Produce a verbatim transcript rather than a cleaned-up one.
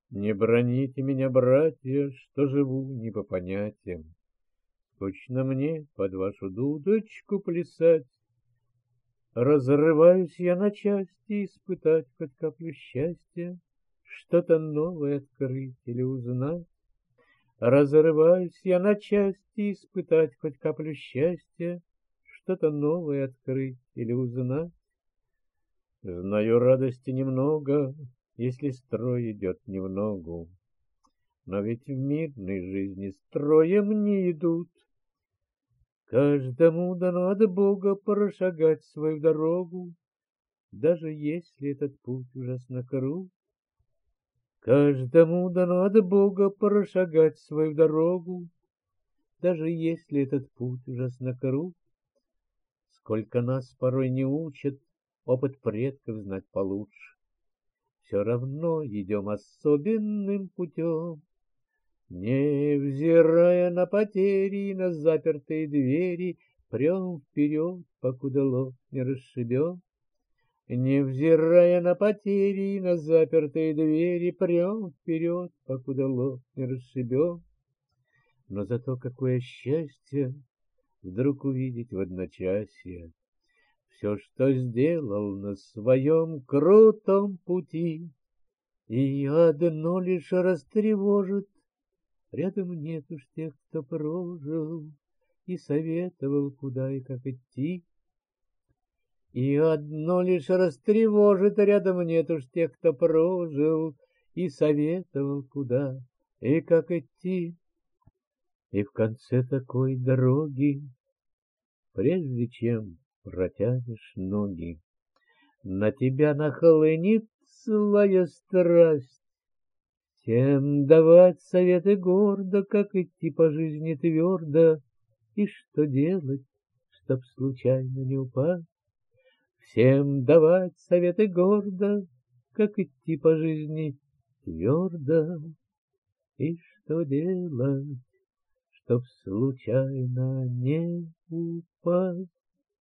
Не броните меня, братья, что живу не по понятиям. Скучно мне под вашу дудочку плясать. Разрываюсь я на части, испытать хоть каплю счастья, что-то новое открыть или узнать. Разрываюсь я на части, испытать хоть каплю счастья, что-то новое открыть или узнать. Знаю, радости немного, если строй идет не в ногу, но ведь в мирной жизни строем не идут. Каждому дано от Бога прошагать свою дорогу, даже если этот путь ужасно крут. Каждому дано от Бога прошагать свою дорогу, даже если этот путь ужасно крут. Сколько нас порой не учат опыт предков знать получше, все равно идем особенным путем, невзирая на потери и на запертые двери, прям вперед, покуда лоб не расшибем. Невзирая на потери и на запертые двери, прям вперед, покуда лоб не расшибем. Но зато какое счастье вдруг увидеть в одночасье все, что сделал на своем крутом пути. И одно лишь растревожит: рядом нет уж тех, кто прожил и советовал, куда и как идти. И одно лишь растревожит: рядом нет уж тех, кто прожил и советовал, куда и как идти. И в конце такой дороги, прежде чем протянешь ноги, на тебя нахлынет злая страсть. Тем давать советы гордо, как идти по жизни твердо, и что делать, чтоб случайно не упасть. Всем давать советы гордо, как идти по жизни твердо, и что делать, чтоб случайно не упасть.